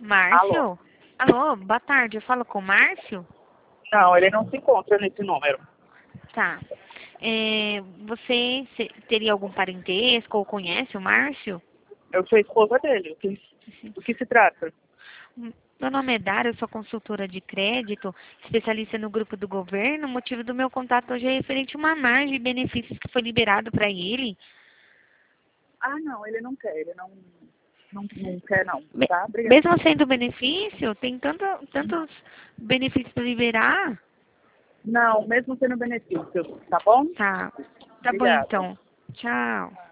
Alô? Márcio? Alô, boa tarde. Eu falo com o Márcio? Não, ele não se encontra nesse número. Tá. Você teria algum parentesco ou conhece o Márcio? Eu sou a esposa dele. Do que se trata? Meu nome é Dara, eu sou consultora de crédito, especialista no grupo do governo. O motivo do meu contato hoje é referente a uma margem de benefícios que foi liberado para ele. Ah, não, ele não quer. Ele não quer, não. Me- Tá? Obrigada. Mesmo sendo benefício, tem tantos benefícios para liberar. Não, mesmo sendo benefício. Tá bom? Tá. Tá bom Obrigada. então. Tchau.